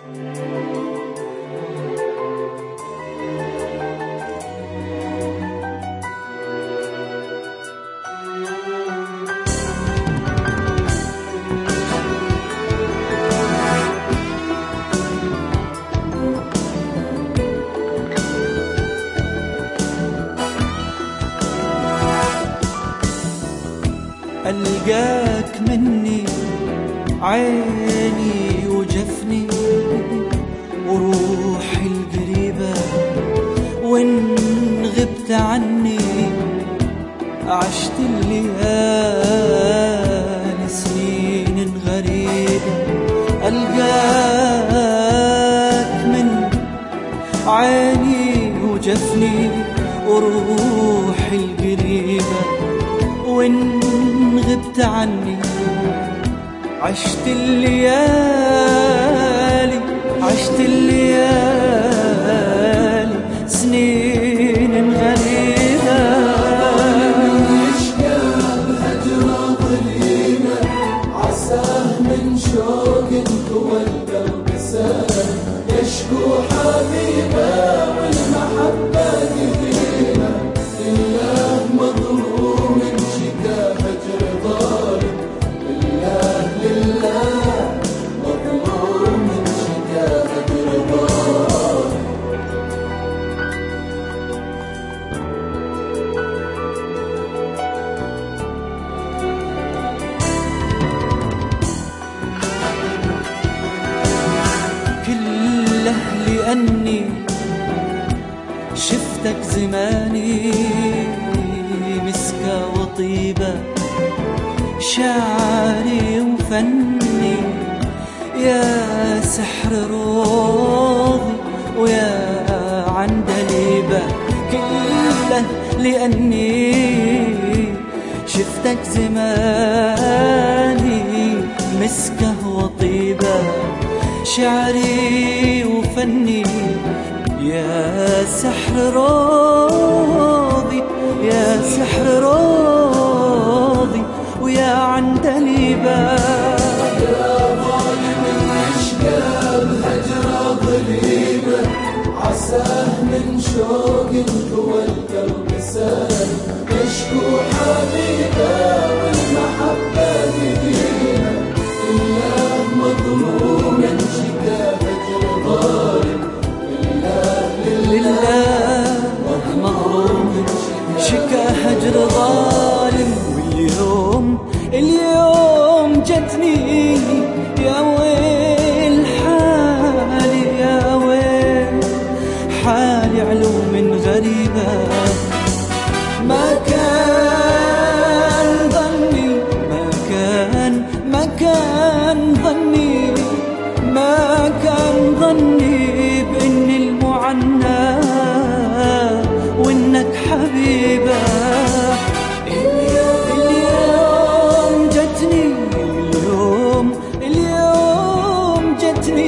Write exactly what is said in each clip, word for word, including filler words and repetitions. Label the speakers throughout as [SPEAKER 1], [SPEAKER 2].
[SPEAKER 1] ألقاك مني عيني وجفني وروحي القريبة، وإن غبت عني عشت الليالي سنين غريبة. ألقاك مني عيني وجفني وروحي القريبة، وإن غبت عني عشت الليالي عشت الليالي سنين غريبة.
[SPEAKER 2] يشكى الهجر ظليمة عساه من شوق جوا القلب سال، يشكو حبيبه والمحبة قديمة، لله مظلوم شكا هجر ظالم، لله لله مظلوم شكا هجر ظالم.
[SPEAKER 1] كله لأني شفتك زماني مسكة وطيبة، شعري وفني يا سحر روضي ويا عندليبة. كله لأني شفتك زماني مسكة وطيبة، شعري وفني يا سحر روضي يا سحر روضي ويا عندليبة.
[SPEAKER 2] يا ظالم يشكى الهجر ظليمة عساه من شوق جوا القلب سال، يشكو حبيبه والمحبة قديمة، لله مظلوم شكا هجر ظالم،
[SPEAKER 1] لله مظلوم شكا هجر ظالم. واليوم اليوم جتني يا ويل حالي يا ويل حالي علو من غريبة. ما كان ظني ما كان ما كان ظني ما كان ظني بإن المعنى وإنك حبيبة. اليوم جتني اليوم اليوم جتني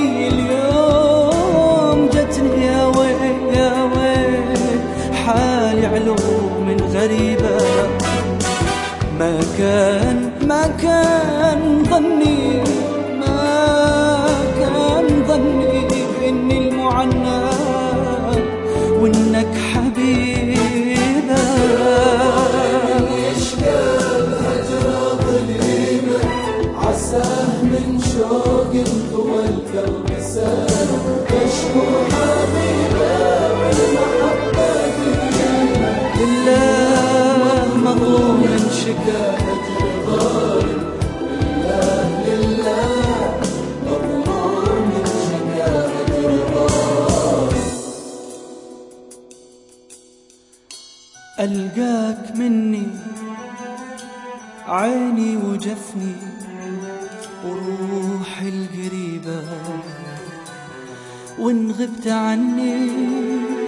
[SPEAKER 1] اليوم جتني يا ويل يا ويل حالي علو من غريبة. ما كان ما كان ظني ما كان ظني بإن المعنى وإنك حبيبة.
[SPEAKER 2] يشكى الهجر ظليمة عساه من شوق جوا القلب سال، يشكو حبيبه والمحبة قديمة،
[SPEAKER 1] لله مظلوم
[SPEAKER 2] شكا هجر ظالم، لله لله مظلوم شكا هجر ظالم.
[SPEAKER 1] ألقاك مني عيني وجفني وروحي القريبة، وإن غبت عني